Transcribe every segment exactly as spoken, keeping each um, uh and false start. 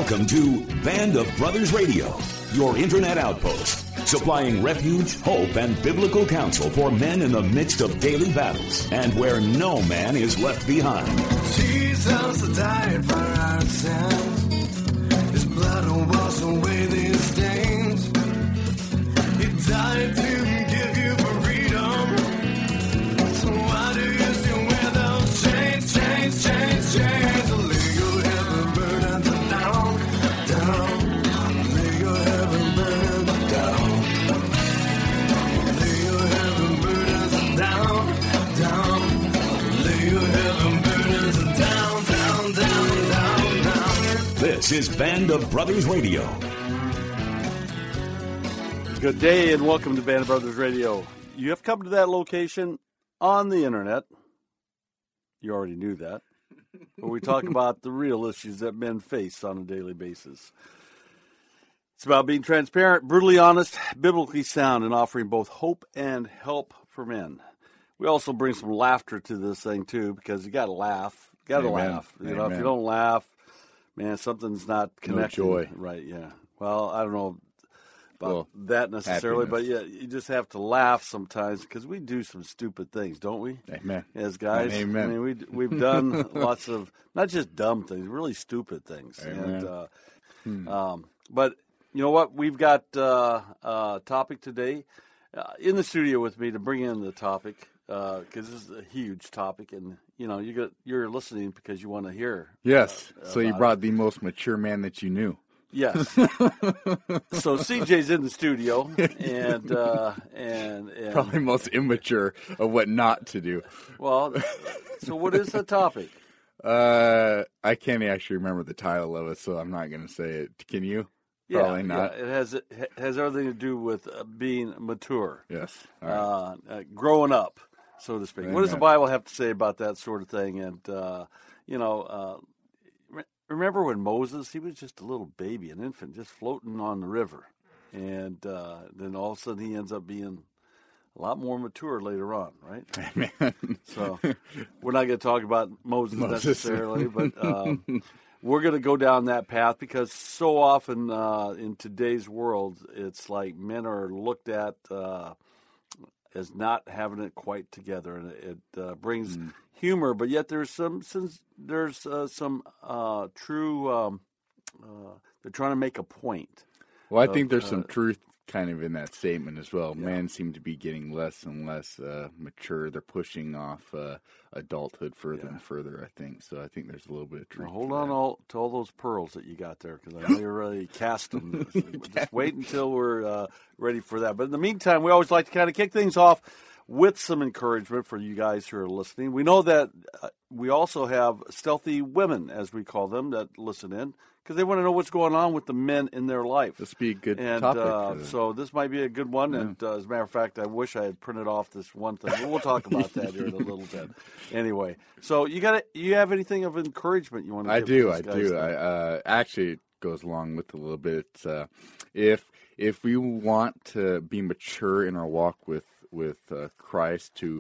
Welcome to Band of Brothers Radio, your internet outpost, supplying refuge, hope, and biblical counsel for men in the midst of daily battles and where no man is left behind. Jesus died for our sins. His blood will wash away these stains. He died to give you freedom. So why do you still wear those chains, chains, chains, chains? Lay your heavy burdens down, down. Lay your heavy burdens down. Lay your heavy burdens down, down. Lay your heavy burdens down, down, down, down, down. This is Band of Brothers Radio. Good day and welcome to Band of Brothers Radio. You have come to that location on the internet. You already knew that. Where we talk about the real issues that men face on a daily basis. It's about being transparent, brutally honest, biblically sound, and offering both hope and help for men. We also bring some laughter to this thing too, because you got to laugh. You got to laugh. You know, Amen. if you don't laugh, man, something's not connecting. No joy. Right? Yeah. Well, I don't know about Well, that necessarily, happiness. but yeah, you just have to laugh sometimes because we do some stupid things, don't we? Amen. As guys, Amen. I mean, we we've done lots of not just dumb things, really stupid things. Amen. And uh, Hmm. um, but you know what? We've got uh, a topic today uh, in the studio with me to bring in the topic because this is a huge topic, and you know you got you're listening because you want to hear. Yes. So you about brought the most mature man that you knew. Yes. So C J's in the studio, and uh, and and Probably most immature of what not to do. well, so what is the topic? Uh, I can't actually remember the title of it, so I'm not going to say it. Can you? Yeah, Probably not. Yeah, it has it has everything to do with uh, being mature, Yes. All right. uh, uh, growing up, so to speak. What does the Amen. Bible have to say about that sort of thing? And uh, you know, uh, re- remember when Moses? He was just a little baby, an infant, just floating on the river, and uh, then all of a sudden he ends up being a lot more mature later on, right? Amen. So we're not going to talk about Moses, Moses. necessarily, but um, we're going to go down that path because so often uh, in today's world, it's like men are looked at uh, as not having it quite together, and it uh, brings Mm. humor. But yet, there's some since there's uh, some uh, true. Um, uh, they're trying to make a point. Well, I think of, there's some uh, truth kind of in that statement as well. Yeah. Men seem to be getting less and less uh, mature. They're pushing off uh, adulthood further Yeah. and further, I think. So I think there's a little bit of truth. Now, hold to on that. all, to all those pearls that you got there, because I know you're ready to cast them. Just wait until we're uh, ready for that. But in the meantime, we always like to kind of kick things off with some encouragement for you guys who are listening. We know that uh, we also have stealthy women, as we call them, that listen in, because they want to know what's going on with the men in their life. This would be a good And topic. uh, for them. so this might be a good one. And uh, as a matter of fact, I wish I had printed off this one thing. But we'll talk about that here in a little bit. Anyway, so you got you have anything of encouragement you want to? I give do, these I guys do. then? I uh, actually it goes along with a little bit. It's, uh, if if we want to be mature in our walk with with uh, Christ, to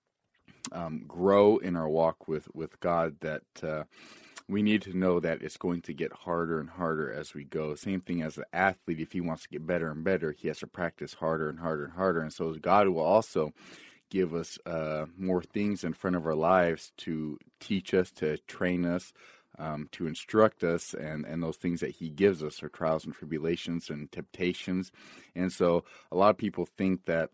um, grow in our walk with with God, that uh, we need to know that it's going to get harder and harder as we go. Same thing as an athlete. If he wants to get better and better, he has to practice harder and harder and harder. And so God will also give us uh, more things in front of our lives to teach us, to train us, um, to instruct us, and, and those things that he gives us are trials and tribulations and temptations. And so a lot of people think that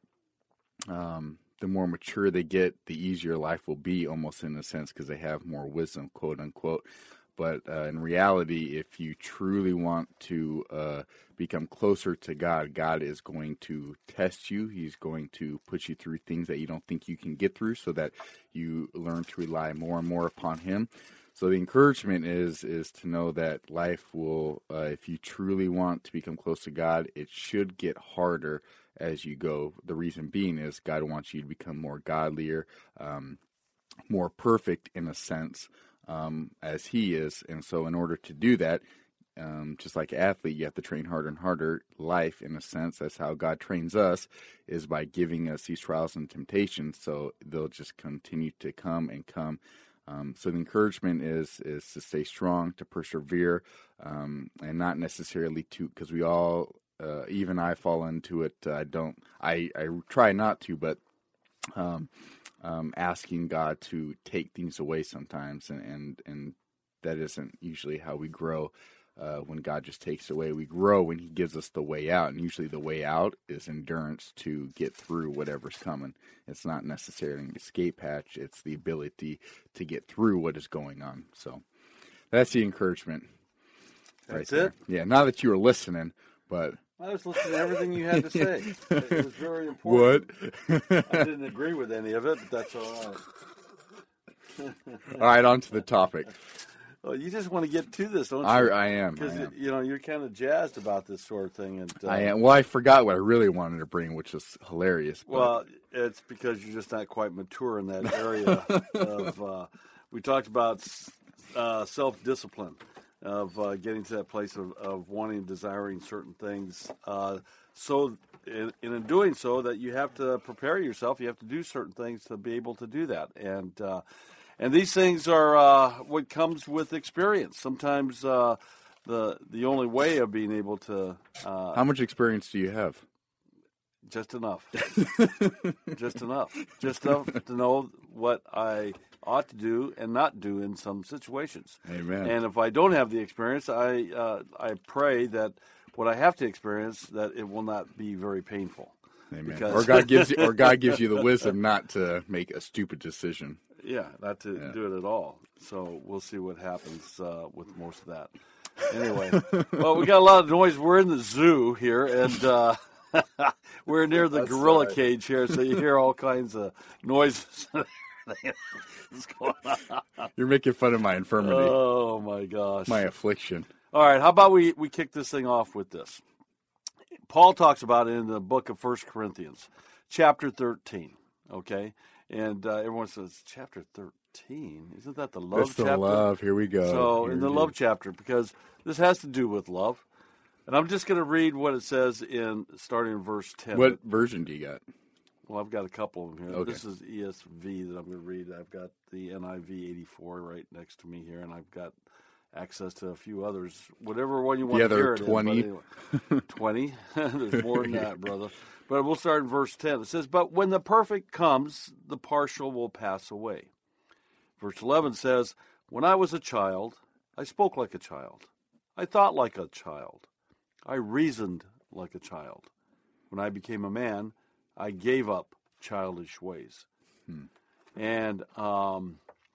um, the more mature they get, the easier life will be, almost in a sense, because they have more wisdom, quote unquote. But uh, in reality, if you truly want to uh, become closer to God, God is going to test you. He's going to put you through things that you don't think you can get through, so that you learn to rely more and more upon Him. So the encouragement is is to know that life will, uh, if you truly want to become close to God, it should get harder as you go. The reason being is God wants you to become more godlier, um, more perfect in a sense, um, as He is. And so in order to do that, um, just like an athlete, you have to train harder and harder. Life, in a sense, that's how God trains us, is by giving us these trials and temptations. So they'll just continue to come and come. Um, so the encouragement is is to stay strong, to persevere, um, and not necessarily to, because we all, uh, even I fall into it. I don't, I, I try not to, but um, um, asking God to take things away sometimes, and, and, and that isn't usually how we grow. Uh, when God just takes away, we grow when He gives us the way out, and usually the way out is endurance to get through whatever's coming. It's not necessarily an escape hatch; it's the ability to get through what is going on. So that's the encouragement. That's right there. it? Yeah, not that you were listening, but I was listening to everything you had to say. It was very important. what? I didn't agree with any of it, but that's all right. All right, on to the topic. Well, you just want to get to this, don't you? I, I am. Because, I am. you know, you're kind of jazzed about this sort of thing. And uh, I am. Well, I forgot what I really wanted to bring, which is hilarious. But... Well, it's because you're just not quite mature in that area. of uh, we talked about uh, self-discipline, of uh, getting to that place of, of wanting, desiring certain things. Uh, so, in, in doing so, that you have to prepare yourself. You have to do certain things to be able to do that. And uh, and these things are uh, what comes with experience. Sometimes uh, the the only way of being able to. Uh, How much experience do you have? Just enough. Just enough. Just enough to know what I ought to do and not do in some situations. Amen. And if I don't have the experience, I uh, I pray that what I have to experience, that it will not be very painful. Amen. Because Or God gives you, or God gives you the wisdom not to make a stupid decision. Yeah, not to Yeah. do it at all. So we'll see what happens uh, with most of that. Anyway, well, we got a lot of noise. We're in the zoo here, and uh, we're near the That's gorilla right. cage here, so you hear all kinds of noises. What's going on? You're making fun of my infirmity, Oh, my gosh. my affliction. All right, how about we, we kick this thing off with this? Paul talks about it in the book of First Corinthians, chapter thirteen, okay? And uh, everyone says, chapter thirteen? Isn't that the love That's the chapter? love. Here we go. So Here in the we love go. chapter, because this has to do with love. And I'm just going to read what it says in starting in verse ten. What version do you got? Well, I've got a couple of them here. Okay. This is E S V that I'm going to read. I've got the N I V eighty-four right next to me here, and I've got access to a few others. Whatever one you want The to other hear it in, but twenty? anyway. twenty? There's more than that, brother. But we'll start in verse ten. It says, "But when the perfect comes, the partial will pass away." Verse eleven says, "When I was a child, I spoke like a child. I thought like a child. I reasoned like a child. When I became a man, I gave up childish ways." Hmm. And um,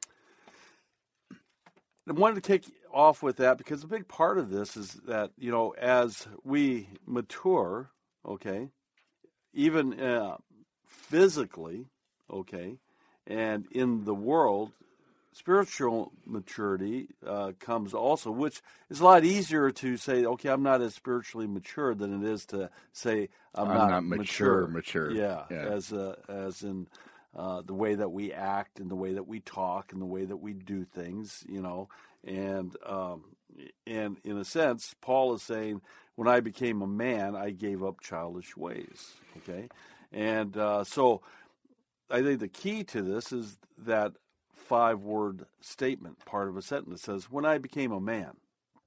I wanted to kick off with that because a big part of this is that, you know, as we mature, okay, even uh, physically, okay, and in the world, spiritual maturity uh, comes also, which is a lot easier to say, okay, I'm not as spiritually mature than it is to say I'm, I'm not, not mature, mature. Yeah, Yeah. as uh, as in uh, the way that we act and the way that we talk and the way that we do things, you know, and um, and in a sense, Paul is saying, when I became a man, I gave up childish ways. Okay, and uh, so I think the key to this is that five-word statement, part of a sentence that says, "When I became a man."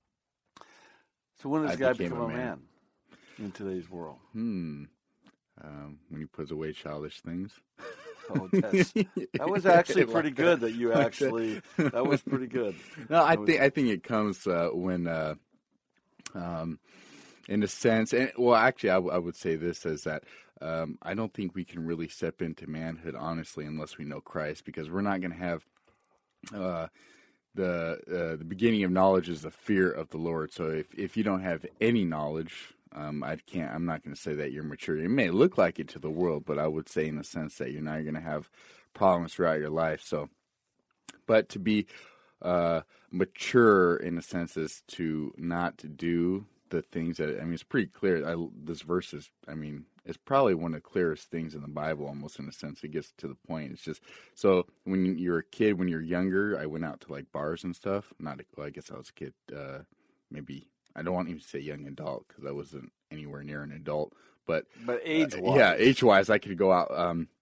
So when does I a guy became become a a man. man. in today's world? Hmm. Um, when he puts away childish things. Oh, that's, that was actually pretty good. That you actually that was pretty good. No, I That was- think I think it comes uh, when, uh, um, in a sense, and well, actually, I, w- I would say this as that um, I don't think we can really step into manhood honestly unless we know Christ, because we're not going to have uh, the uh, the beginning of knowledge is the fear of the Lord. So if if you don't have any knowledge, um, I can't. I'm not going to say that you're mature. It may look like it to the world, but I would say in the sense that you're not going to have problems throughout your life. So, but to be uh, mature in a sense is to not do the things that, I mean, it's pretty clear. I, this verse is, I mean, it's probably one of the clearest things in the Bible, almost in a sense. It gets to the point. It's just, so when you're a kid, when you're younger, I went out to like bars and stuff. Not, well, I guess I was a kid, uh, maybe, I don't want to even say young adult because I wasn't anywhere near an adult, but but age uh, wise, yeah, age wise, I could go out, um,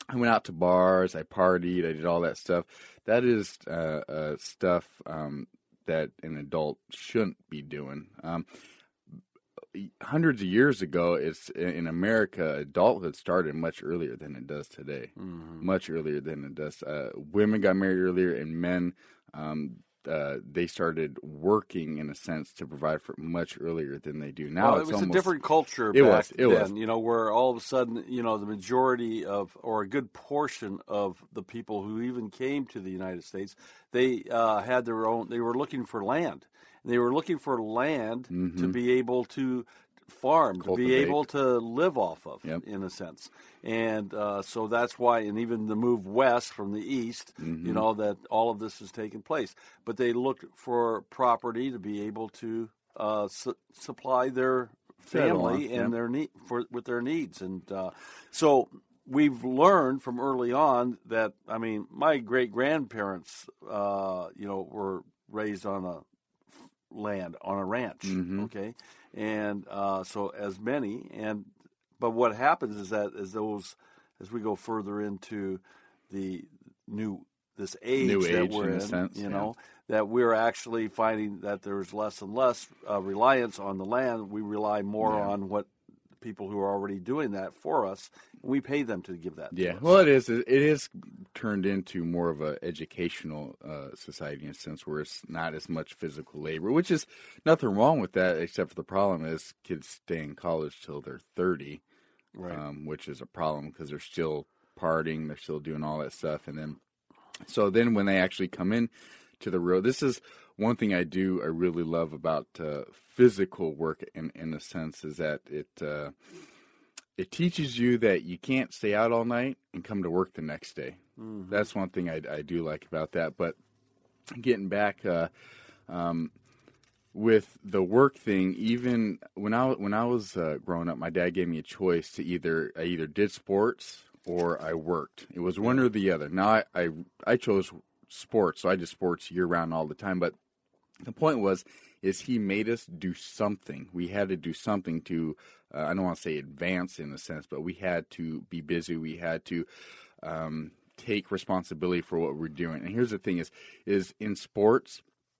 I went out to bars, I partied, I did all that stuff. That is uh, uh, stuff um, that an adult shouldn't be doing. Um, hundreds of years ago, it's in America, adulthood started much earlier than it does today. Mm-hmm. Much earlier than it does. Uh, women got married earlier, and men, um, uh, they started working in a sense to provide for much earlier than they do now. Well, it's it was almost, a different culture it back was, it then, was. you know, where all of a sudden, you know, the majority of, or a good portion of the people who even came to the United States, they uh, had their own, they were looking for land. They were looking for land mm-hmm. to be able to farm, Cultivate. to be able to live off of, yep. in a sense. And uh, so that's why, and even the move west from the east, mm-hmm. you know, that all of this has taken place. But they looked for property to be able to uh, su- supply their family yeah, and yep. their need for with their needs. And uh, so we've learned from early on that, I mean, my great grandparents, uh, you know, were raised on a land on a ranch, mm-hmm. okay, and uh, so as many, and but what happens is that as those as we go further into the new this age new that age, we're in, in, a sense, you yeah. know, that we're actually finding that there's less and less uh, reliance on the land. We rely more yeah. on what people who are already doing that for us. We pay them to give that. Yeah, to us. well, it is. It is turned into more of an educational uh, society in a sense where it's not as much physical labor, which is nothing wrong with that, except for the problem is kids stay in college till they're thirty, right. um, which is a problem because they're still partying, they're still doing all that stuff, and then so then when they actually come in to the road, this is one thing I do I really love about uh, physical work in in a sense is that it. Uh, It teaches you that you can't stay out all night and come to work the next day. Mm-hmm. That's one thing I, I do like about that. But getting back uh, um, with the work thing, even when I when I was uh, growing up, my dad gave me a choice to either I either did sports or I worked. It was one or the other. Now I I, I chose sports, so I did sports year round all the time. But the point was, is he made us do something. We had to do something to. Uh, I don't want to say advance in a sense, but we had to be busy. We had to um, take responsibility for what we're doing. And here's the thing: is is in sports,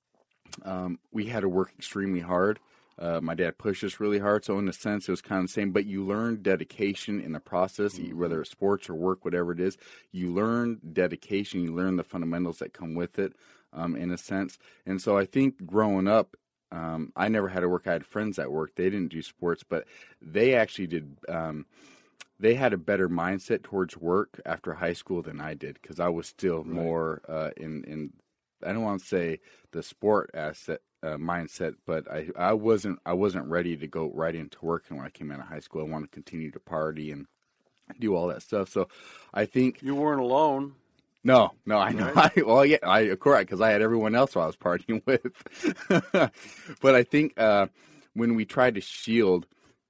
um, we had to work extremely hard. Uh, my dad pushed us really hard, so in a sense, it was kind of the same. But you learn dedication in the process, mm-hmm. whether it's sports or work, whatever it is. You learn dedication. You learn the fundamentals that come with it, um, in a sense. And so I think growing up. Um, I never had to work. I had friends that worked. They didn't do sports, but they actually did. Um, they had a better mindset towards work after high school than I did because I was still right. more uh, in, in, I don't want to say the sport asset, uh, mindset, but I, I wasn't I wasn't ready to go right into working when I came out of high school. I wanted to continue to party and do all that stuff. So I think. You weren't alone. No, no, I know. Right. I, well, yeah, I of course, because I had everyone else I was partying with. But I think uh, when we tried to shield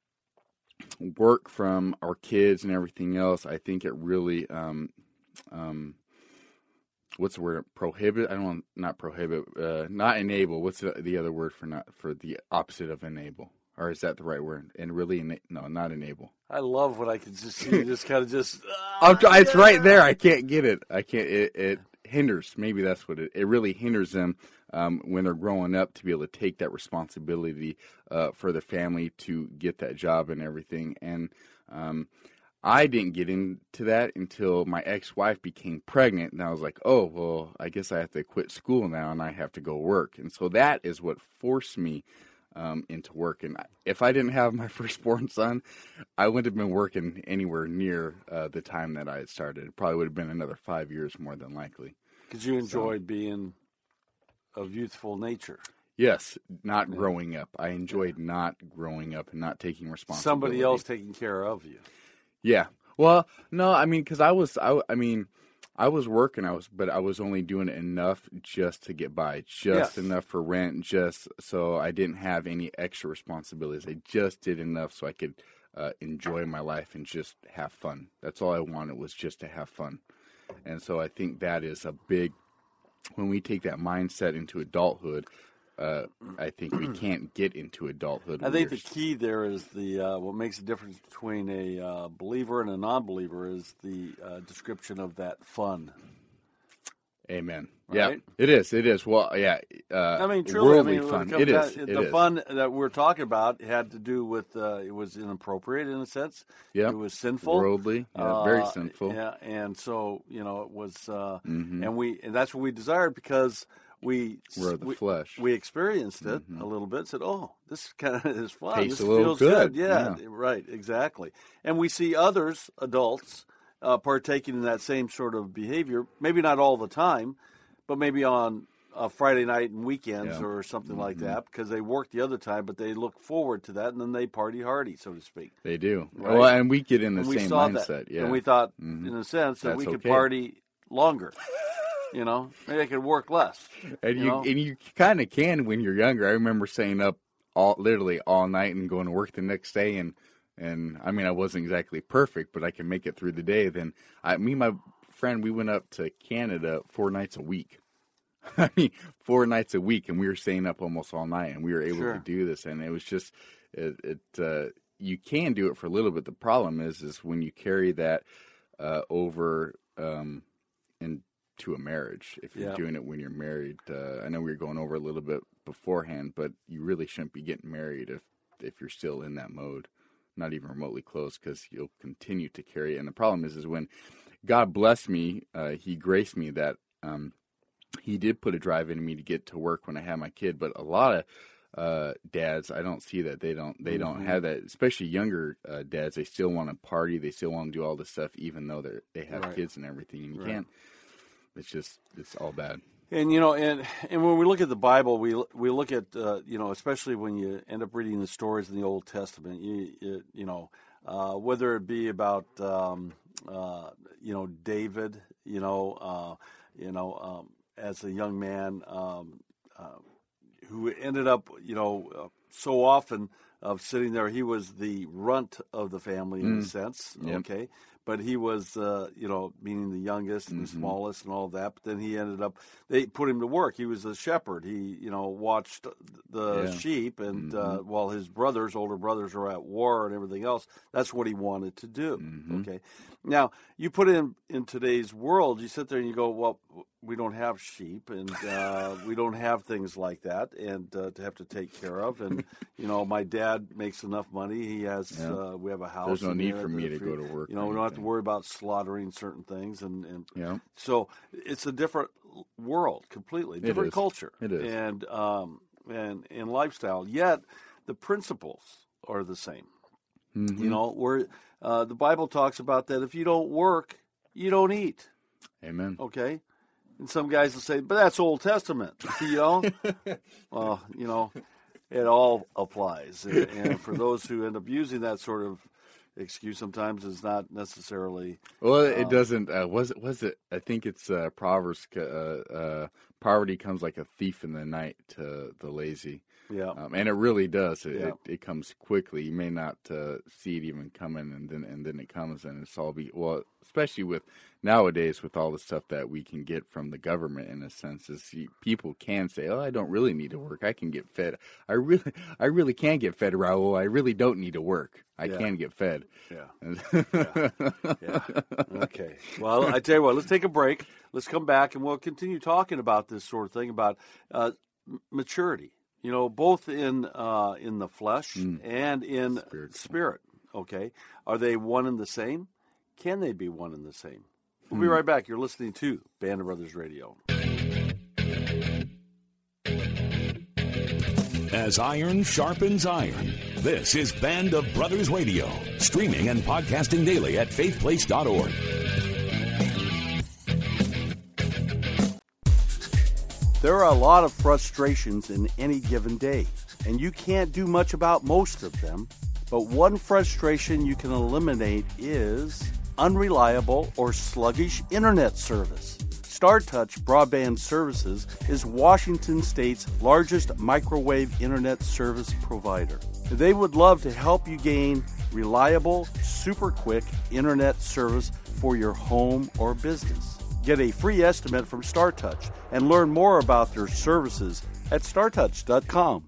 work from our kids and everything else, I think it really, um, um, what's the word? Prohibit? I don't want not prohibit, uh, not enable. What's the, the other word for not for the opposite of enable? Or is that the right word? And really, ena- no, not enable. I love when I can just see you just kind of just. I'm try- it's right there. I can't get it. I can't. It, it hinders. Maybe that's what it. It really hinders them um, when they're growing up to be able to take that responsibility uh, for the family to get that job and everything. And um, I didn't get into that until my ex-wife became pregnant, and I was like, oh well, I guess I have to quit school now and I have to go work. And so that is what forced me. Um, into work. And if I didn't have my firstborn son, I wouldn't have been working anywhere near uh, the time that I had started. It probably would have been another five years more than likely. Because you enjoyed so, being of youthful nature. Yes, not yeah. growing up. I enjoyed yeah. not growing up and not taking responsibility. Somebody else taking care of you. Yeah. Well, no, I mean, because I was, I, I mean, I was working, I was, but I was only doing enough just to get by, just yes. enough for rent, just so I didn't have any extra responsibilities. I just did enough so I could uh, enjoy my life and just have fun. That's all I wanted was just to have fun. And so I think that is a big, when we take that mindset into adulthood, uh, I think we can't get into adulthood. I think We're the key there is the uh, what makes the difference between a uh, believer and a non-believer is the uh, description of that fun. Amen. Right? Yeah, it is. It is. Well, yeah. Uh, I mean, truly, I worldly mean, fun. when It comes is. down- It the is. fun that we're talking about had to do with uh, it was inappropriate in a sense. Yep. It was sinful, Worldly. Yeah, very Uh, sinful. Yeah, and so you know it was, uh, Mhm. and we and that's what we desired because we We're the we, flesh. we experienced it a little bit. Said, "Oh, this kind of is fun. Tastes this a little feels good." Yeah, Yeah. right, exactly. And we see others, adults, uh, partaking in that same sort of behavior. Maybe not all the time, but maybe on a Friday night and weekends Yeah. or something like that, because they work the other time, but they look forward to that, and then they party hardy, so to speak. They do. Right? Well, and we get in the And we same saw mindset. that, Yeah. and we thought, Mhm. in a sense, that That's we could okay. party longer. You know, maybe I could work less. And you you, know? and you kind of can when you're younger. I remember staying up all literally all night and going to work the next day, and and I mean I wasn't exactly perfect, but I can make it through the day. Then I, me and my friend, we went up to Canada four nights a week. I mean, four nights a week, and we were staying up almost all night, and we were able Sure. to do this, and it was just it. it uh, you can do it for a little bit. The problem is, is when you carry that uh, over um, into a marriage. If you're Yeah. doing it when you're married, uh, I know we were going over a little bit beforehand, but you really shouldn't be getting married if if you're still in that mode, not even remotely close, because you'll continue to carry it. And the problem is, is when God blessed me, uh, He graced me that. Um, He did put a drive in me to get to work when I had my kid, but a lot of uh, dads, I don't see that. They don't. They don't Mhm. have that. Especially younger uh, dads, they still want to party. They still want to do all this stuff, even though they they have Right. kids and everything. And you Right. can't. It's just it's all bad. And you know, and and when we look at the Bible, we we look at uh, you know, especially when you end up reading the stories in the Old Testament, you you, you know, uh, whether it be about um, uh, you know David, you know, uh, you know, um, as a young man um, uh, who ended up, you know, uh, so often of sitting there, he was the runt of the family in a sense, Yep. okay. But he was, uh, you know, meaning the youngest and the smallest and all of that. But then he ended up, they put him to work. He was a shepherd. He, you know, watched the Yeah. sheep. And uh, while his brothers, older brothers, are at war and everything else, that's what he wanted to do. Okay. Now, you put in in today's world, you sit there and you go, well, we don't have sheep and uh, we don't have things like that and uh, to have to take care of. And, you know, my dad makes enough money. He has, Yeah. uh, we have a house. There's no in need there for that me if to we- go to work You know, or we don't have to anything. worry about slaughtering certain things. And, and Yeah. so it's a different world completely, different is. culture. It is. And, um, and, and lifestyle. Yet the principles are the same. Mm-hmm. You know, where uh, the Bible talks about that if you don't work, you don't eat. Amen. Okay, and some guys will say, "But that's Old Testament," you know. Well, you know, it all applies, and, and for those who end up using that sort of excuse, sometimes is not necessarily. Well, it doesn't. Uh, was it? Was it? I think it's uh, Proverbs. Uh, uh, poverty comes like a thief in the night to the lazy. Yeah, Um, and it really does. It, Yeah. it, it comes quickly. You may not uh, see it even coming, and then and then it comes, and it's all be well. Especially with nowadays, with all the stuff that we can get from the government, in a sense, is you, people can say, "Oh, I don't really need to work. I can get fed. I really, I really can get fed, Raul. I really don't need to work. I Yeah. can get fed." yeah, yeah, yeah. Okay. Well, I tell you what. Let's take a break. Let's come back, and we'll continue talking about this sort of thing about uh, m- maturity. You know, both in uh, in the flesh and in Spiritual. spirit. Okay, are they one and the same? Can they be one and the same? We'll be right back. You're listening to Band of Brothers Radio. As iron sharpens iron, this is Band of Brothers Radio, streaming and podcasting daily at faith place dot org. There are a lot of frustrations in any given day, and you can't do much about most of them. But one frustration you can eliminate is unreliable or sluggish internet service. StarTouch Broadband Services is Washington State's largest microwave internet service provider. They would love to help you gain reliable, super quick internet service for your home or business. Get a free estimate from StarTouch and learn more about their services at star touch dot com.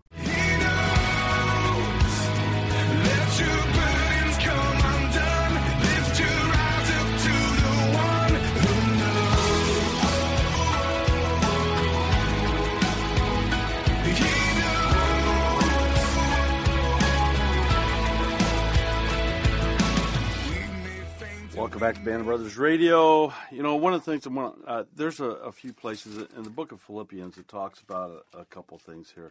Welcome back to Band of Brothers Radio. You know, one of the things I want uh, there's a, a few places in the book of Philippians that talks about a, a couple things here.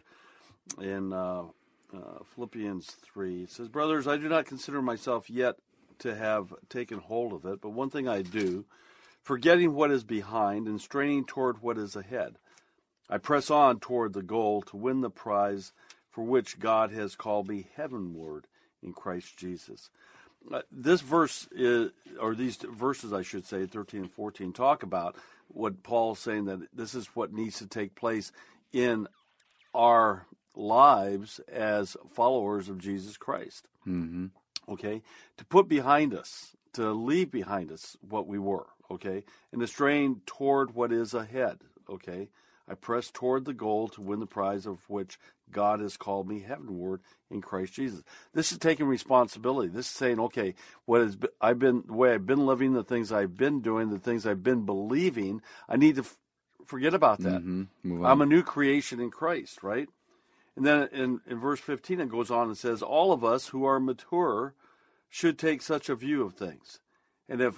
In uh, uh, Philippians three, it says, "Brothers, I do not consider myself yet to have taken hold of it, but one thing I do, forgetting what is behind and straining toward what is ahead, I press on toward the goal to win the prize for which God has called me heavenward in Christ Jesus." Uh, this verse, is, or these verses, I should say, thirteen and fourteen, talk about what Paul's saying, that this is what needs to take place in our lives as followers of Jesus Christ. Mm-hmm. Okay? To put behind us, to leave behind us what we were, okay? And to strain toward what is ahead, okay? I press toward the goal to win the prize of which God has called me heavenward in Christ Jesus. This is taking responsibility. This is saying, okay, what has been, I've been the way I've been living, the things I've been doing, the things I've been believing. I need to f- forget about that. Mm-hmm. I'm a new creation in Christ, right? And then in, in verse fifteen, it goes on and says, all of us who are mature should take such a view of things. And if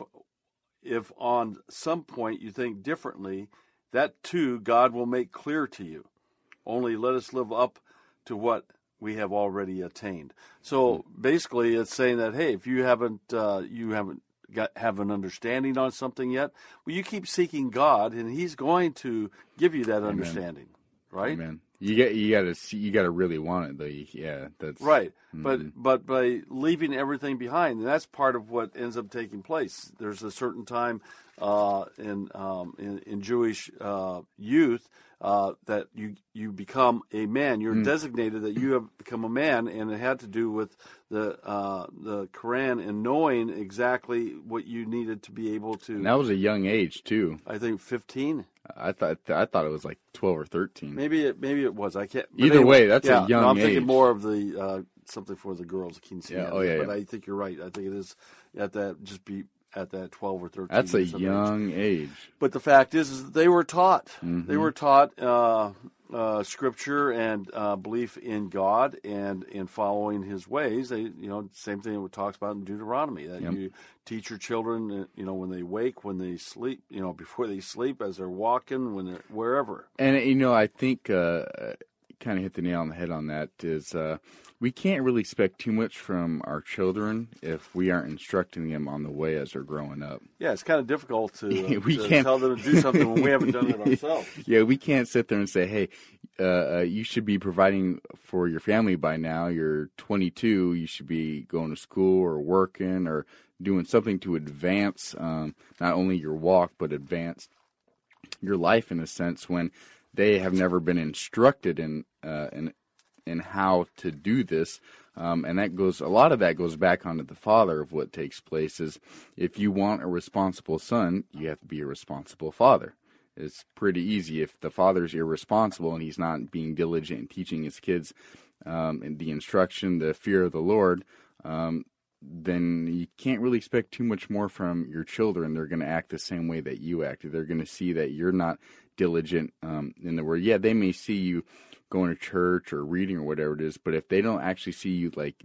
if on some point you think differently, that too God will make clear to you. Only let us live up to what we have already attained. So basically, it's saying that, hey, if you haven't uh, you haven't got have an understanding on something yet, well, you keep seeking God, and He's going to give you that Amen. understanding, right? Amen. You get you got to see you got to really want it though. You, yeah, that's right. Mm-hmm. But but by leaving everything behind, and that's part of what ends up taking place. There's a certain time uh, in, um, in in Jewish uh, youth uh, that you you become a man. You're Mm. designated that you have become a man, and it had to do with the uh, the Quran and knowing exactly what you needed to be able to. And that was a young age too. I think fifteen. I thought I thought it was like twelve or thirteen. Maybe it maybe it was. I can't. but Either anyway, way, that's a yeah, young no, I'm age. thinking more of the uh, something for the girls, quinceañera. Yeah, oh, yeah, But yeah. I think you're right. I think it is at that just be at that twelve or thirteen. That's a years of age. young age. But the fact is, is that they were taught. Mhm. They were taught uh, uh, scripture and uh, belief in God and in following His ways. They, you know, same thing it talks about in Deuteronomy, that Yep. you teach your children, uh, you know, when they wake, when they sleep, you know, before they sleep, as they're walking, when they're wherever. And you know, I think uh, kind of hit the nail on the head on that. Is uh, we can't really expect too much from our children if we aren't instructing them on the way as they're growing up. Yeah, it's kind of difficult to, uh, We to can't- tell them to do something when we haven't done it ourselves. Yeah, we can't sit there and say, "Hey, uh, uh, you should be providing for your family by now. You're twenty-two. You should be going to school or working or doing something to advance um, not only your walk but advance your life in a sense." When they have never been instructed in uh, in in how to do this. Um, and that goes, a lot of that goes back onto the father of what takes place is if you want a responsible son, you have to be a responsible father. It's pretty easy. If the father's irresponsible and he's not being diligent in teaching his kids um, and the instruction, the fear of the Lord, um, then you can't really expect too much more from your children. They're going to act the same way that you act. They're going to see that you're not diligent um, in the word. Yeah, they may see you going to church or reading or whatever it is, but if they don't actually see you like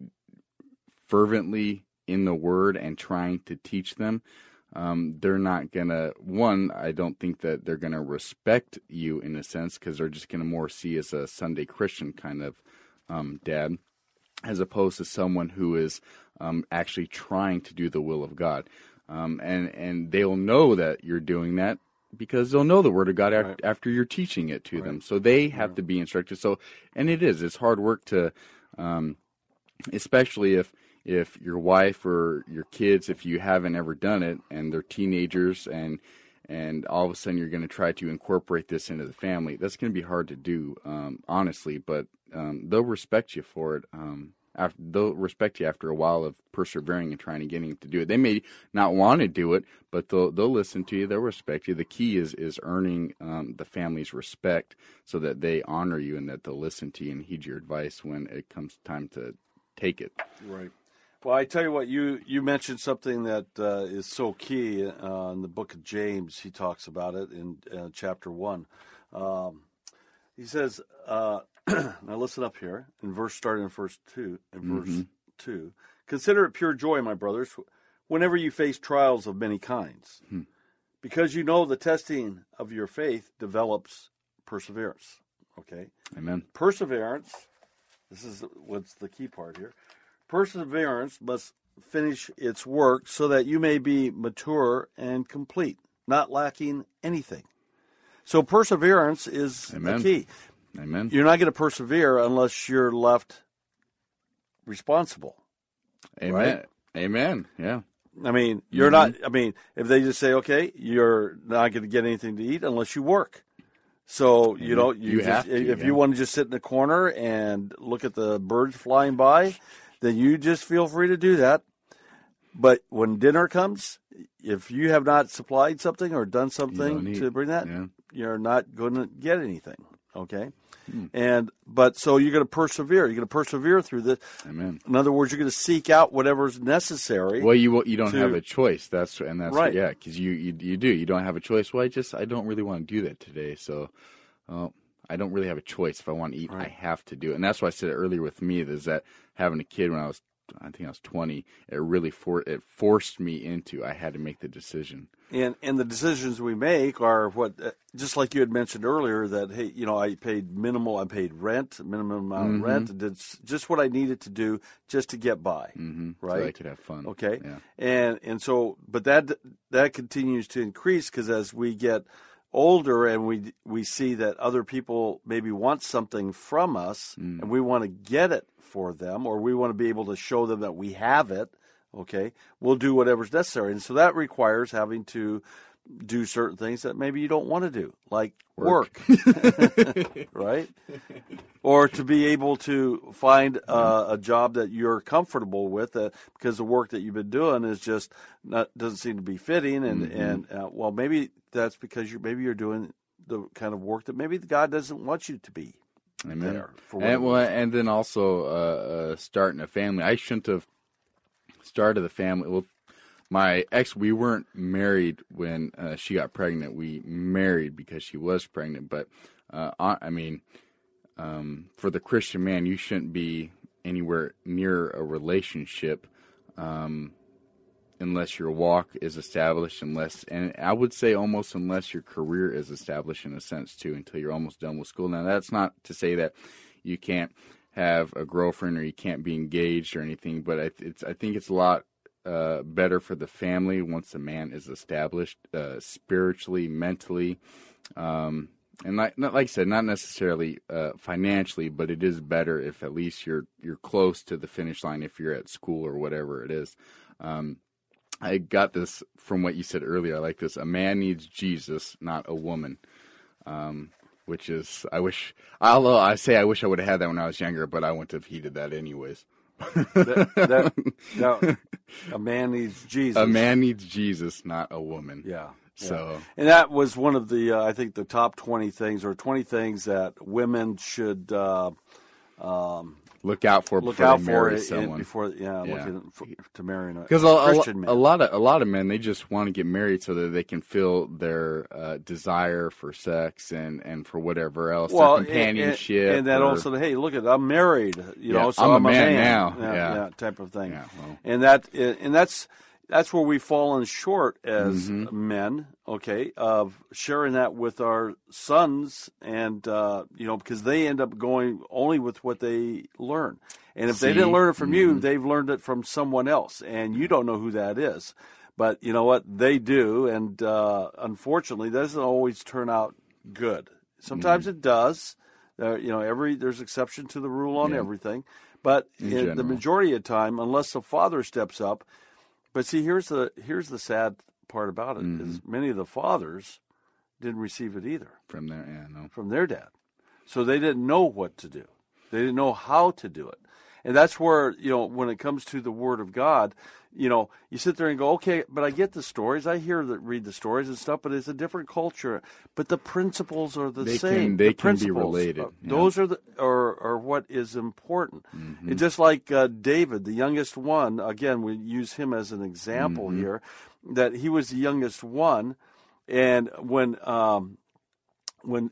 fervently in the word and trying to teach them, um, they're not gonna, one, I don't think that they're gonna respect you in a sense, because they're just gonna more see as a Sunday Christian kind of um, dad, as opposed to someone who is um, actually trying to do the will of God. Um, and, and they'll know that you're doing that because they'll know the Word of God after, Right. after you're teaching it to Right. them. So they have to be instructed. So, and it is, it's hard work to, um, especially if, if your wife or your kids, if you haven't ever done it and they're teenagers and, and all of a sudden you're going to try to incorporate this into the family, that's going to be hard to do, um, honestly, but um, they'll respect you for it. Um, after, they'll respect you after a while of persevering and trying to getting to do it. They may not want to do it, but they'll they'll listen to you. They'll respect you. The key is is earning um, the family's respect so that they honor you and that they'll listen to you and heed your advice when it comes time to take it. Right. Well, I tell you what, you, you mentioned something that uh, is so key uh, in the book of James. He talks about it in uh, chapter one. Um, he says, uh, now listen up here, in verse starting in verse two, in verse Mm-hmm. two. Consider it pure joy, my brothers, whenever you face trials of many kinds, Hmm. because you know the testing of your faith develops perseverance. Okay? Amen. Perseverance, this is what's the key part here. Perseverance must finish its work so that you may be mature and complete, not lacking anything. So perseverance is Amen. the key. Amen. You're not going to persevere unless you're left responsible. Amen. right? Amen. Yeah. I mean, you're Mm-hmm. not, I mean, if they just say, okay, you're not going to get anything to eat unless you work. So, you know, you, You just, have to, if yeah. you want to just sit in the corner and look at the birds flying by, then you just feel free to do that. But when dinner comes, if you have not supplied something or done something eat. to bring that, Yeah. you're not going to get anything. Okay? And, but so you're going to persevere. You're going to persevere through this. Amen. In other words, you're going to seek out whatever's necessary. Well, you you don't to- have a choice. That's and that's Right. yeah, because you, you you do. You don't have a choice. Well, I just I don't really want to do that today. So, well, I don't really have a choice. If I want to eat, I Right. have to do it. And that's why I said it earlier with me is that having a kid when I was I think I was twenty, it really for it forced me into I had to make the decision. And and the decisions we make are what, uh, just like you had mentioned earlier, that hey, you know, I paid minimal, I paid rent, minimum amount of rent, and did s- just what I needed to do just to get by, Mm-hmm. So right? I could have fun. Okay, Yeah. and and so, but that that continues to increase because as we get older and we we see that other people maybe want something from us, Mm. and we want to get it for them, or we want to be able to show them that we have it. Okay, we'll do whatever's necessary, and so that requires having to do certain things that maybe you don't want to do, like work, right? Or to be able to find uh, a job that you're comfortable with, uh, because the work that you've been doing is just not doesn't seem to be fitting, and Mm-hmm. and uh, well, maybe that's because you maybe you're doing the kind of work that maybe God doesn't want you to be. Amen. There, for whatever And well, reason. and then also uh, uh, starting a family. I shouldn't have started the family. Well, my ex, we weren't married when uh, she got pregnant. We married because she was pregnant. But uh, I I mean, um, for the Christian man, you shouldn't be anywhere near a relationship um, unless your walk is established, unless, and I would say almost unless your career is established in a sense too, until you're almost done with school. Now, that's not to say that you can't have a girlfriend or you can't be engaged or anything, but I, it's, I think it's a lot uh, better for the family once a man is established uh, spiritually, mentally, um, and like, not, like I said, not necessarily uh, financially, but it is better if at least you're you're close to the finish line if you're at school or whatever it is. Um, I got this from what you said earlier. I like this. A man needs Jesus, not a woman. Um, which is, I wish, although I say I wish I would have had that when I was younger, but I wouldn't have heeded that anyways. that, that, that, a man needs Jesus. A man needs Jesus, not a woman. Yeah. yeah. So, and that was one of the, uh, I think, the top twenty things or twenty things that women should uh, um, look out for look before out they for marry it in- someone. before, yeah, Yeah. looking for, to marry a, Because a a, a, Christian man. a lot of a lot of men, they just want to get married so that they can feel their uh, desire for sex and, and for whatever else, well, their companionship, and, and that or- also, hey, look at, I'm married, you Yeah, know, so I'm a I'm, man man now. yeah, Yeah. yeah, type of thing. Yeah, well. And that, and that's that's where we've fallen short as Mm-hmm. men, okay, of sharing that with our sons, and uh, you know, because they end up going only with what they learn, and if they See? didn't learn it from you, Mm-hmm. they've learned it from someone else, and you don't know who that is. But you know what? They do, and uh, unfortunately, that doesn't always turn out good. Sometimes Mm-hmm. it does. Uh, you know, every there's exception to the rule on Yeah. everything, but In in the general. majority of the time, unless the father steps up. But see, here's the here's the sad part about it Mm-hmm. is many of the fathers didn't receive it either from there. Yeah, no. from their dad, so they didn't know what to do. They didn't know how to do it, And that's where, you know, when it comes to the Word of God, you know, you sit there and go, okay, but I get the stories. I hear that, read the stories and stuff, but it's a different culture. But the principles are the they same. Can, they the can be principles, related. uh, Yeah. Those are the are, are what is important. Mm-hmm. It's just like uh, David, the youngest one. Again, we use him as an example mm-hmm. here, that he was the youngest one, and when um, when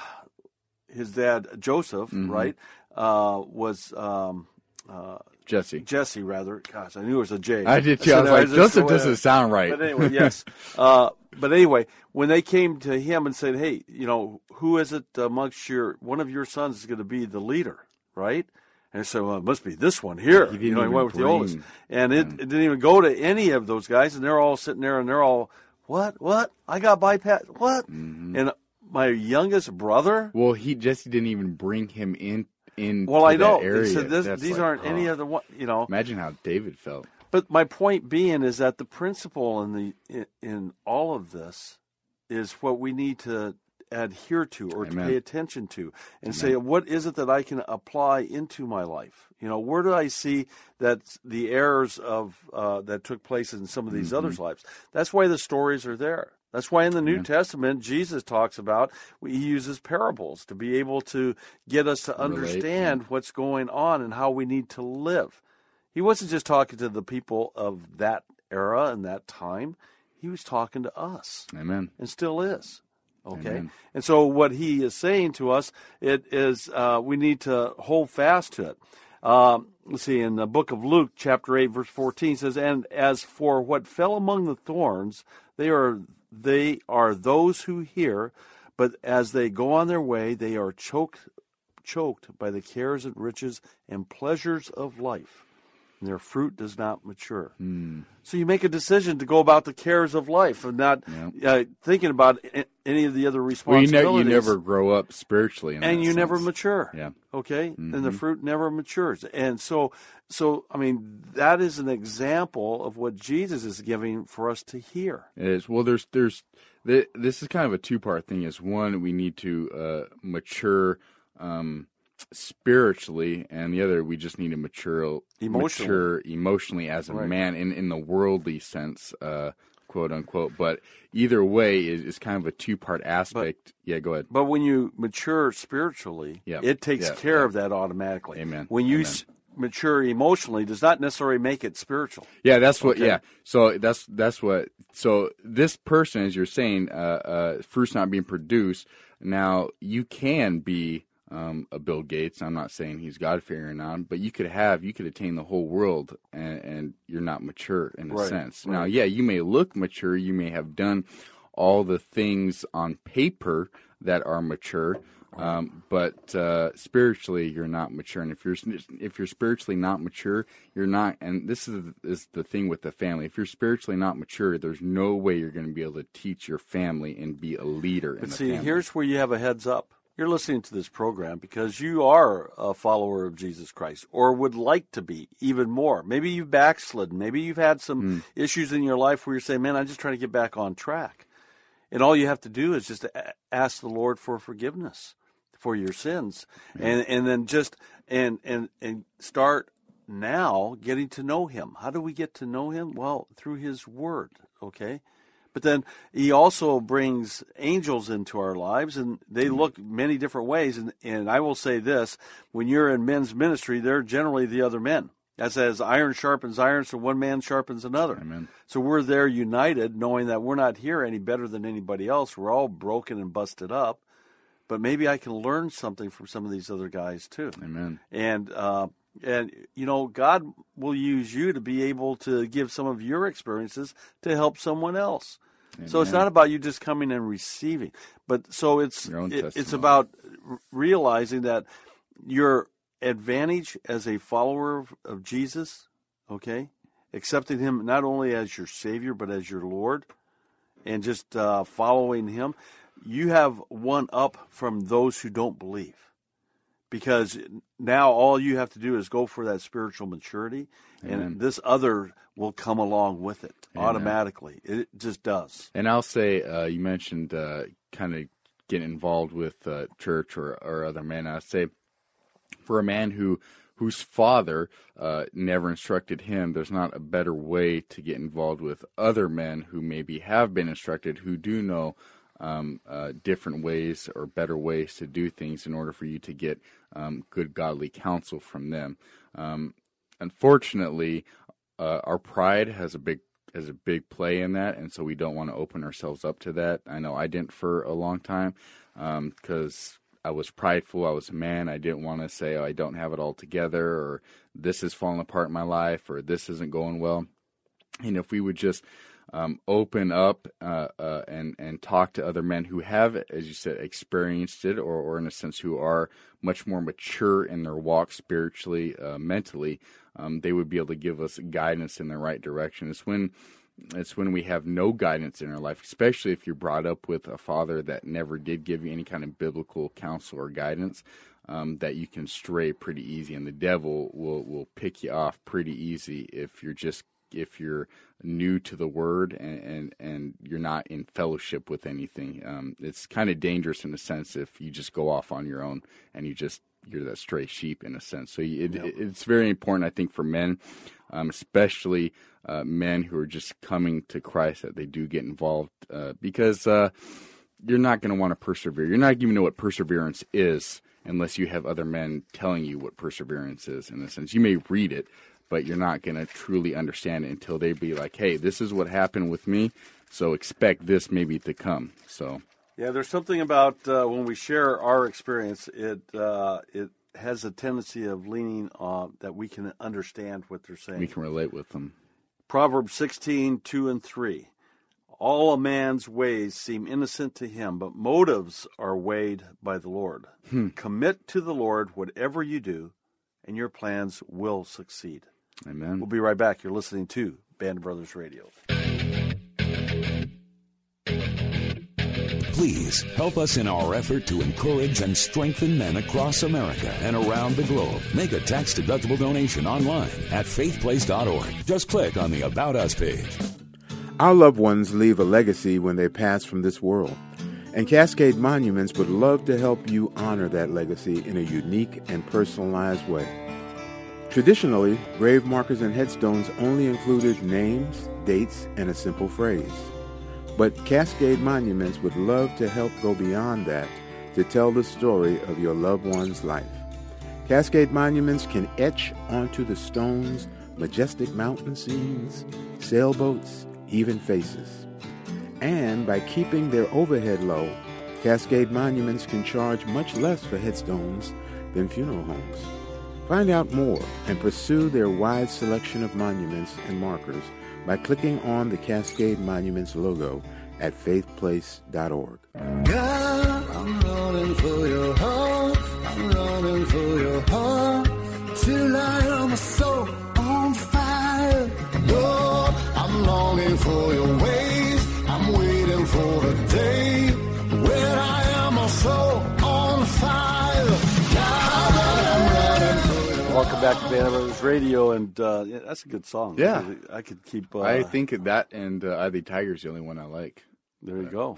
his dad Joseph, mm-hmm. right, uh, was. Um, uh, Jesse. Jesse, rather. Gosh, I knew it was a J. I did too. I was like, Joseph doesn't sound right. But anyway, yes. Uh, but anyway, when they came to him and said, hey, you know, who is it amongst your, one of your sons is going to be the leader, right? And so well, it must be this one here. He you know, he went with bring, the oldest. And it, it didn't even go to any of those guys, and they're all sitting there, and they're all, what, what? I got bypassed, what? Mm-hmm. And my youngest brother? Well, he Jesse didn't even bring him in. In well, I know. Area. He said this, these like, aren't oh. any other one. You know. Imagine how David felt. But my point being is that the principle in the in, in all of this is what we need to adhere to or Amen. to pay attention to, and Amen. say, what is it that I can apply into my life? You know, where do I see that the errors of uh, that took place in some of these mm-hmm. others' lives? That's why the stories are there. That's why in the New yeah. Testament, Jesus talks about, he uses parables to be able to get us to understand Relate. what's going on and how we need to live. He wasn't just talking to the people of that era and that time. He was talking to us. Amen. And still is. Okay? Amen. And so what he is saying to us, it is uh, we need to hold fast to it. Um, let's see, in the book of Luke, chapter eight, verse fourteen, says, and as for what fell among the thorns, they are they are those who hear, but as they go on their way, they are choked choked by the cares and riches and pleasures of life, and their fruit does not mature. Hmm. So you make a decision to go about the cares of life and not yeah. uh, thinking about any of the other Well, you, responsibilities. ne- you never grow up spiritually, in and that you sense. never mature. Yeah. Okay, mm-hmm. and the fruit never matures. And so, so I mean, that is an example of what Jesus is giving for us to hear. It is. Well, there's there's this is kind of a two part thing. Is one, we need to uh, mature um, spiritually, and the other, we just need to mature emotionally, mature emotionally as a right. man in, in the worldly sense, uh, quote unquote. But either way is, is kind of a two part aspect. But, yeah, go ahead. But when you mature spiritually, yeah. it takes yeah. care yeah. of that automatically. Amen. When you Amen. s- mature emotionally, does not necessarily make it spiritual. Yeah, that's what. Okay. Yeah, so that's that's what. So this person, as you're saying, uh, uh, fruit's not being produced. Now you can be um, a Bill Gates. I'm not saying he's God-fearing or not, but you could have, you could attain the whole world, and, and you're not mature in a right. sense. Right. Now, yeah, you may look mature. You may have done all the things on paper that are mature. Um, but uh, spiritually, you're not mature, and if you're if you're spiritually not mature, you're not. And this is is the thing with the family. If you're spiritually not mature, there's no way you're going to be able to teach your family and be a leader. But in the see, family. here's where you have a heads up. You're listening to this program because you are a follower of Jesus Christ, or would like to be even more. Maybe you've backslidden. Maybe you've had some mm. issues in your life where you're saying, "Man, I'm just trying to get back on track." And all you have to do is just ask the Lord for forgiveness for your sins, yeah. and and then just and and and start now getting to know Him. How do we get to know Him? Well, through His Word, okay? But then He also brings angels into our lives, and they mm-hmm. look many different ways. And and I will say this: when you're in men's ministry, they're generally the other men. As as iron sharpens iron, so one man sharpens another. Amen. So we're there united, knowing that we're not here any better than anybody else. We're all broken and busted up. But maybe I can learn something from some of these other guys too. Amen. And uh, and you know, God will use you to be able to give some of your experiences to help someone else. Amen. So it's not about you just coming and receiving, but so it's it, it's about realizing that your advantage as a follower of, of Jesus, okay, accepting Him not only as your Savior but as your Lord, and just uh, following Him. You have one up from those who don't believe, because now all you have to do is go for that spiritual maturity, Amen. And this other will come along with it Amen. Automatically. It just does. And I'll say, uh, you mentioned uh, kind of getting involved with uh, church or, or other men. I'll say, for a man who whose father uh, never instructed him, there's not a better way to get involved with other men who maybe have been instructed, who do know um, uh, different ways or better ways to do things in order for you to get um, good godly counsel from them. Um, unfortunately, uh, our pride has a big has a big play in that, and so we don't want to open ourselves up to that. I know I didn't for a long time because um, I was prideful. I was a man. I didn't want to say, oh, I don't have it all together, or this is falling apart in my life, or this isn't going well. And if we would just um, open up uh, uh, and, and talk to other men who have, as you said, experienced it, or, or in a sense who are much more mature in their walk spiritually, uh, mentally, um, they would be able to give us guidance in the right direction. It's when It's when we have no guidance in our life, especially if you're brought up with a father that never did give you any kind of biblical counsel or guidance, um, that you can stray pretty easy, and the devil will, will pick you off pretty easy if you're just if you're new to the word and, and, and you're not in fellowship with anything. Um, it's kind of dangerous in a sense if you just go off on your own and you just you're that stray sheep in a sense. So it, Yep. it, it's very important, I think, for men, um, especially uh, men who are just coming to Christ, that they do get involved uh, because uh, you're not going to want to persevere. You're not even know what perseverance is unless you have other men telling you what perseverance is. In a sense, you may read it, but you're not going to truly understand it until they be like, hey, this is what happened with me, so expect this maybe to come. So, yeah, there's something about uh, when we share our experience, it uh, it has a tendency of leaning on that we can understand what they're saying. we can relate with them. Proverbs sixteen, two and three. All a man's ways seem innocent to him, but motives are weighed by the Lord. Hmm. Commit to the Lord whatever you do, and your plans will succeed. Amen. We'll be right back. You're listening to Band of Brothers Radio. Please help us in our effort to encourage and strengthen men across America and around the globe. Make a tax-deductible donation online at faithplace dot org. Just click on the About Us page. Our loved ones leave a legacy when they pass from this world, and Cascade Monuments would love to help you honor that legacy in a unique and personalized way. Traditionally, grave markers and headstones only included names, dates, and a simple phrase. But Cascade Monuments would love to help go beyond that to tell the story of your loved one's life. Cascade Monuments can etch onto the stones majestic mountain scenes, sailboats, even faces. And by keeping their overhead low, Cascade Monuments can charge much less for headstones than funeral homes. Find out more and pursue their wide selection of monuments and markers by clicking on the Cascade Monuments logo at faithplace dot org. God, I'm running for your heart. I'm running for your heart. Till I am my soul on fire. Lord, I'm longing for your ways. I'm waiting for the day when I am my soul on fire. God, I'm running for your Welcome back to Band of Brothers Radio, and uh, yeah, that's a good song. Yeah. I could keep... Uh, I think that and uh, Ivy Tiger's the only one I like. There you go.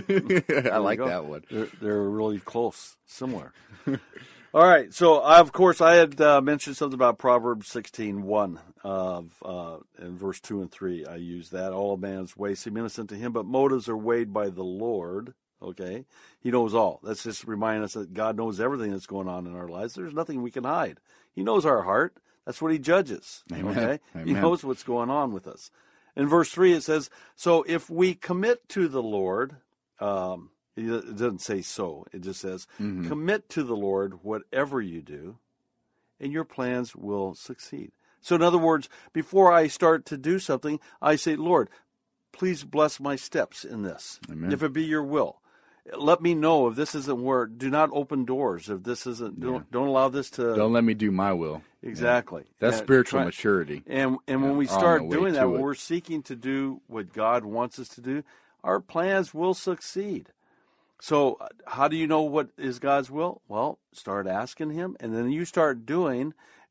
I like go. that one. They're, they're really close, similar. All right. So, I, of course, I had uh, mentioned something about Proverbs sixteen one of uh, in verse two and three. I used that. All a man's ways seem innocent to him, but motives are weighed by the Lord. Okay? He knows all. That's just reminding us that God knows everything that's going on in our lives. There's nothing we can hide. He knows our heart. That's what he judges. Amen. Okay? Amen. He knows what's going on with us. In verse three, it says, so if we commit to the Lord, um, it doesn't say so, it just says, Mm-hmm. commit to the Lord whatever you do, and your plans will succeed. So in other words, before I start to do something, I say, Lord, please bless my steps in this, Amen. if it be your will. Let me know if this isn't where, do not open doors, if this isn't, Yeah. don't, don't allow this to... Don't let me do my will. Exactly. Yeah. That's And spiritual try- maturity. And and Yeah, when we on start the way doing that, to when it. we're seeking to do what God wants us to do, our plans will succeed. So how do you know what is God's will? Well, start asking him, and then you start doing,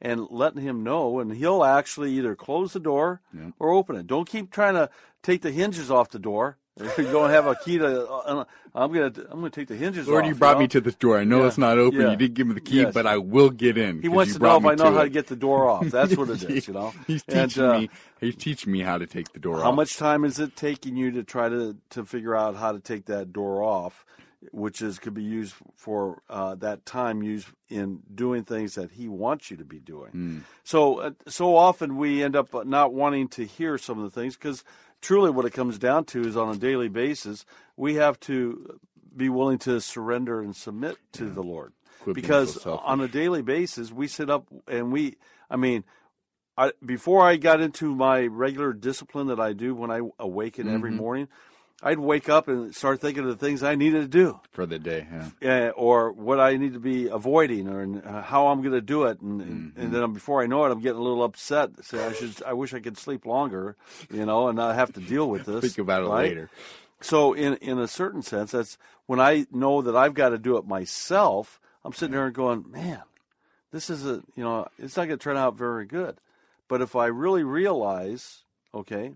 and letting him know, and he'll actually either close the door Yeah. or open it. Don't keep trying to take the hinges off the door. You don't have a key to. Uh, I'm gonna. I'm gonna take the hinges Lord, off. you brought know? me to this door. I know Yeah. it's not open. Yeah. You didn't give me the key, Yes. but I will get in. He 'cause wants you to brought know if me I know to how it. to get the door off. That's what it is, you know. He's And, teaching uh, me. He's teaching me how to take the door How off. much time is it taking you to try to, to figure out how to take that door off, which is could be used for uh, that time used in doing things that he wants you to be doing. Mm. So uh, so often we end up not wanting to hear some of the things because truly what it comes down to is on a daily basis we have to be willing to surrender and submit to the Lord. Quit being Because so selfish. on a daily basis we sit up and we, I mean, I, before I got into my regular discipline that I do when I awaken every Mm-hmm. morning, I'd wake up and start thinking of the things I needed to do, for the day. Yeah. uh, or what I need to be avoiding, or uh, how I'm going to do it. And, and, and then before I know it, I'm getting a little upset. So I should, I wish I could sleep longer, you know, and not have to deal with this. Think about it right? later. So in in a certain sense, that's when I know that I've got to do it myself. I'm sitting there and going, man, this is a, you know, it's not going to turn out very good. But if I really realize, okay,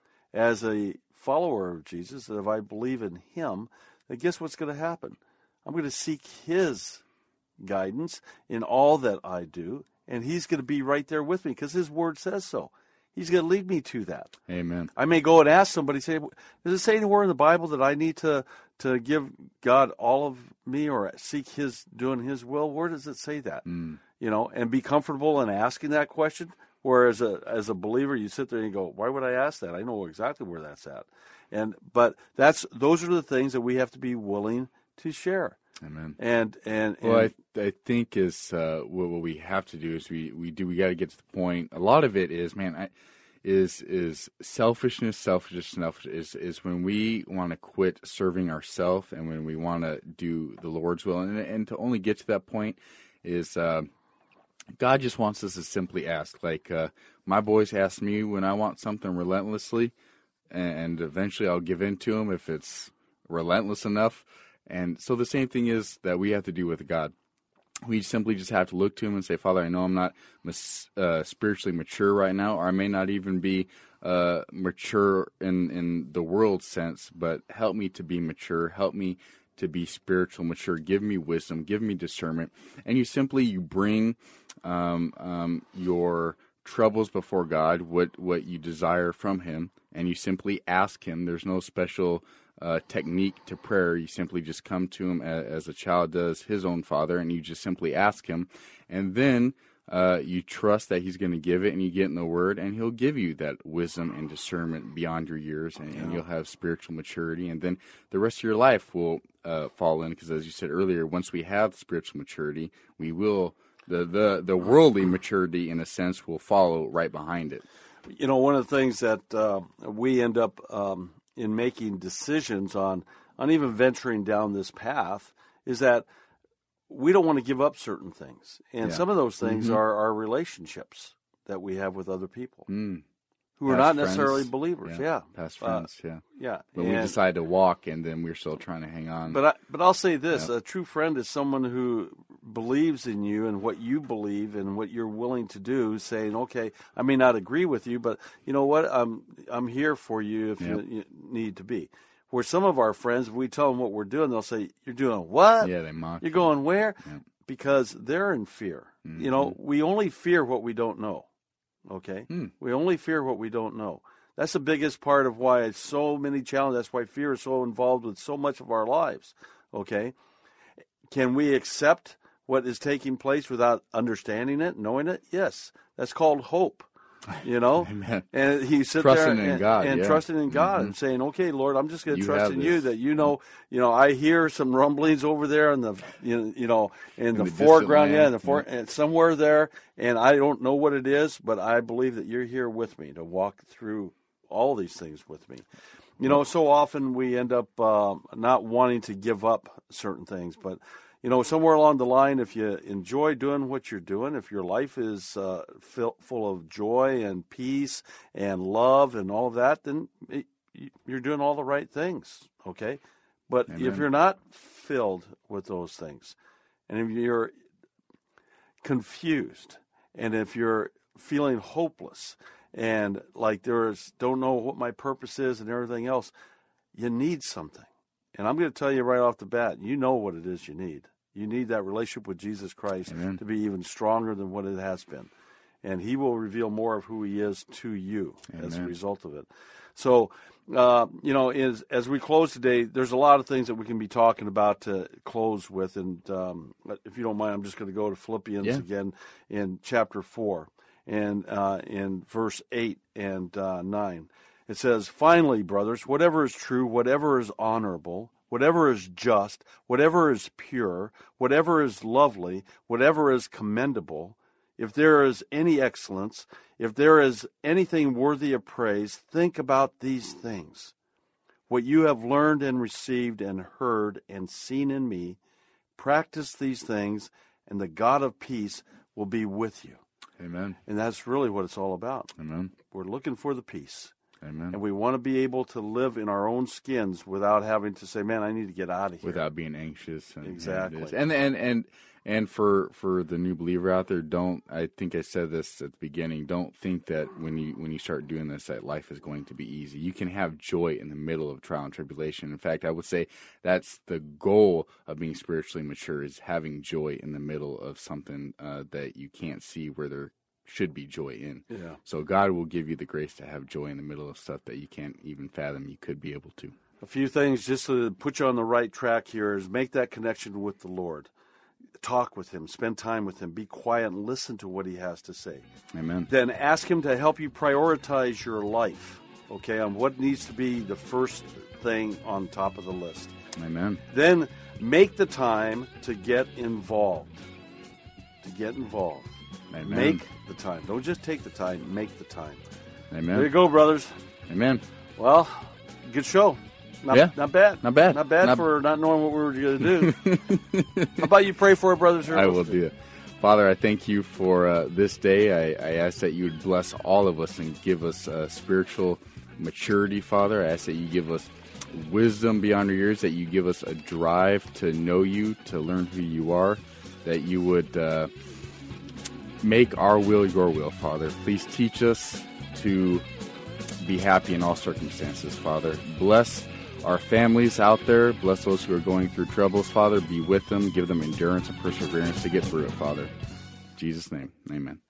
as a follower of Jesus, that if I believe in him, then guess what's going to happen? I'm going to seek his guidance in all that I do, and he's going to be right there with me because his word says so. He's going to lead me to that. Amen. I may go and ask somebody, say, does it say anywhere in the Bible that I need to, to give God all of me or seek his doing his will? Where does it say that? Mm. You know, and be comfortable in asking that question. Whereas a, as a believer, you sit there and you go, why would I ask that? I know exactly where that's at. And but that's those are the things that we have to be willing to share. Amen. And and, and Well, I, I think is uh, what, what we have to do is we, we do we got to get to the point. A lot of it is, man, I, is is selfishness. Selfishness selfish, is is when we want to quit serving ourselves and when we want to do the Lord's will. And and to only get to that point is uh, God just wants us to simply ask. Like uh, my boys ask me when I want something relentlessly, and eventually I'll give in to them if it's relentless enough. And so the same thing is that we have to do with God. We simply just have to look to him and say, Father, I know I'm not uh, spiritually mature right now, or I may not even be uh, mature in, in the world sense, but help me to be mature. Help me to be spiritual mature. Give me wisdom. Give me discernment. And you simply, you bring um, um, your troubles before God, what, what you desire from him, and you simply ask him. There's no special Uh, technique to prayer. You simply just come to him as, as a child does his own father, and you just simply ask him, and then uh, you trust that he's going to give it, and you get in the word, and he'll give you that wisdom and discernment beyond your years, and, and you'll have spiritual maturity, and then the rest of your life will uh, fall in, because as you said earlier, once we have spiritual maturity, we will, the, the, the worldly maturity, in a sense, will follow right behind it. You know, one of the things that uh, we end up um, in making decisions on, on even venturing down this path is that we don't want to give up certain things. And Yeah. some of those things Mm-hmm. are our relationships that we have with other people Mm. who are Past not friends. necessarily believers. Yeah. Past Uh, friends, yeah. yeah. But we And- decide to walk, and then we're still trying to hang on. But I, but I'll say this: Yeah. a true friend is someone who believes in you and what you believe and what you're willing to do. Saying, "Okay, I may not agree with you, but you know what? I'm I'm here for you if Yep. you, you need to be." Where some of our friends, if we tell them what we're doing, they'll say, "You're doing what? yeah, they mock. You're you. going where?" Yep. Because they're in fear. You know, we only fear what we don't know. Okay, Hmm. we only fear what we don't know. That's the biggest part of why it's so many challenges. That's why fear is so involved with so much of our lives. Okay, can we accept what is taking place without understanding it, knowing it? Yes, that's called hope. You know, Amen. and he sit Trusting there in and, God, and yeah. trusting in God Mhm. and saying, "Okay, Lord, I'm just going to You trust have in you this. that you know, you know, I hear some rumblings over there in the, you you know, in, the, the distant foreground, yeah, land. in the for, and somewhere there, and I don't know what it is, but I believe that you're here with me to walk through all these things with me." You know, so often we end up um, not wanting to give up certain things, but you know, somewhere along the line, if you enjoy doing what you're doing, if your life is uh, fill, full of joy and peace and love and all of that, then it, you're doing all the right things, okay? But Amen. if you're not filled with those things, and if you're confused And if you're feeling hopeless and like there's don't know what my purpose is and everything else, you need something. And I'm going to tell you right off the bat, you know what it is you need. You need that relationship with Jesus Christ Amen. To be even stronger than what it has been. And he will reveal more of who he is to you Amen. As a result of it. So, uh, you know, as, as we close today, there's a lot of things that we can be talking about to close with. And um, if you don't mind, I'm just going to go to Philippians yeah. again in chapter four and uh, in verse eight and uh, nine. It says, "Finally, brothers, whatever is true, whatever is honorable, whatever is just, whatever is pure, whatever is lovely, whatever is commendable, if there is any excellence, if there is anything worthy of praise, think about these things. What you have learned and received and heard and seen in me, practice these things, and the God of peace will be with you." Amen. And that's really what it's all about. Amen. We're looking for the peace. Amen. And we want to be able to live in our own skins without having to say, man, I need to get out of here. Without being anxious. And, exactly. And, and, and, and for, for the new believer out there, don't, I think I said this at the beginning, don't think that when you, when you start doing this, that life is going to be easy. You can have joy in the middle of trial and tribulation. In fact, I would say that's the goal of being spiritually mature, is having joy in the middle of something uh, that you can't see where there should be joy in. Yeah. So God will give you the grace to have joy in the middle of stuff that you can't even fathom you could be able to. A few things just to put you on the right track here is make that connection with the Lord. Talk with him, spend time with him, be quiet and listen to what he has to say. Amen. Then ask him to help you prioritize your life, okay, on what needs to be the first thing on top of the list. Amen. Then make the time to get involved. To get involved. Amen. Make the time. Don't just take the time, make the time. Amen. There you go, brothers. Amen. Well, good show. Not, yeah. not bad. Not bad. Not bad not... for not knowing what we were going to do. How about you pray for our brothers? I will do it. Father, I thank you for uh, this day. I, I ask that you would bless all of us and give us uh, spiritual maturity, Father. I ask that you give us wisdom beyond our years, that you give us a drive to know you, to learn who you are, that you would uh, make our will your will, Father. Please teach us to be happy in all circumstances, Father. Bless our families out there. Bless those who are going through troubles, Father. Be with them. Give them endurance and perseverance to get through it, Father. In Jesus' name, amen.